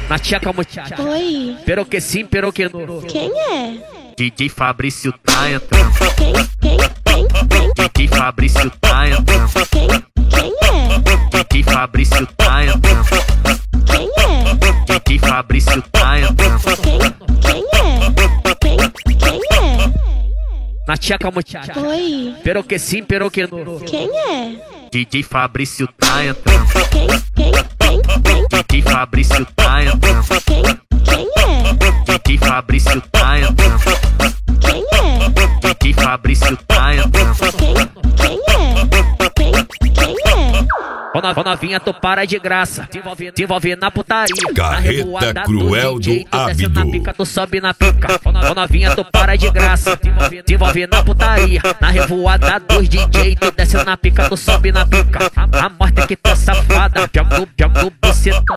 Na tcheca muchacha. Oi, Pero que sim, pero que não. quem é? DJ Fabrício tá entrando. Quem? DJ Fabrício tá entrando. Quem é? DJ Fabrício tá entrando. Quem é? DJ Fabrício tá entrando. Quem é? Quem é? Na tcheca muchacha. Oi, Pero que sim, pero que não. quem é? DJ Fabrício tá entrando. Quem? DJ Fabrício tá entrando. Quem é? DJ Fabrício tá entrando. Quem é? DJ Fabrício tá entrando. Quem é? Quem é? Ô novinha, tu para de graça. Te envolve na putaria. Carreta Na revoada cruel do DJ, do tu desce na Abdo. pica, tu sobe na pica. Ô novinha, tu para de graça. Te envolve na putaria. Na revoada dos DJ, tu desce na pica, tu sobe na pica. A morte que tá safada. Jam no buceta.